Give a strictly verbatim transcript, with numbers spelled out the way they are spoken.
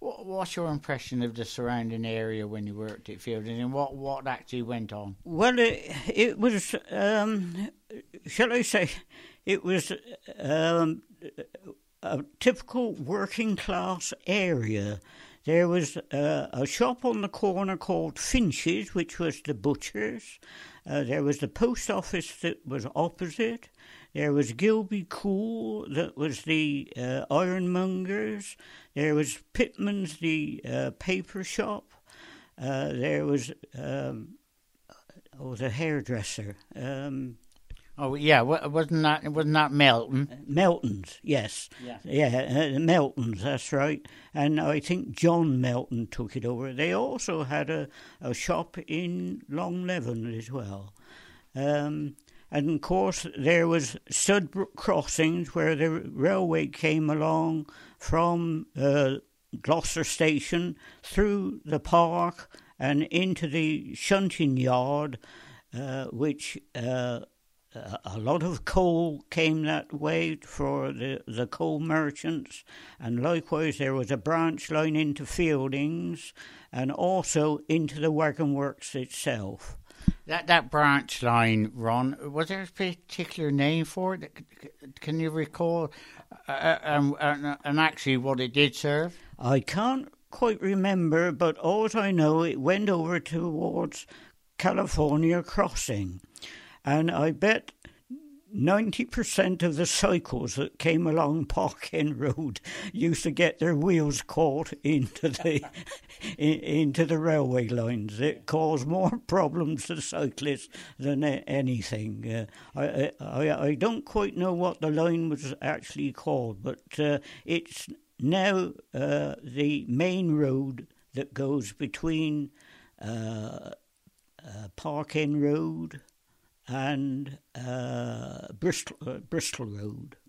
What, what's your impression of the surrounding area when you worked at Fielding, and what, what actually went on? Well, it, it was, um, shall I say, it was um, a typical working class area. There was uh, a shop on the corner called Finch's, which was the butcher's. Uh, there was the post office that was opposite. There was Gilby Cool, that was the uh, ironmonger's. There was Pittman's, the uh, paper shop. Uh, there was um, oh, the hairdresser. Um, Oh yeah, wasn't that wasn't that Melton? Melton's, yes, Yeah, yeah, uh, Melton's. That's right. And I think John Melton took it over. They also had a, a shop in Longlevin as well. Um, and of course, there was Studbrook Crossings, where the railway came along from uh, Gloucester Station through the park and into the shunting yard, uh, which. Uh, A lot of coal came that way for the, the coal merchants, and likewise there was a branch line into Fieldings and also into the wagon works itself. That that branch line, Ron, was there a particular name for it? Can you recall? Uh, um, uh, and actually, what it did serve? I can't quite remember, but all I know, it went over towards California Crossing. And I bet ninety percent of the cycles that came along Park End Road used to get their wheels caught into the in, into the railway lines. It caused more problems to cyclists than anything. Uh, I, I I don't quite know what the line was actually called, but uh, it's now uh, the main road that goes between uh, uh, Park End Road and uh, Bristol uh, Bristol Road.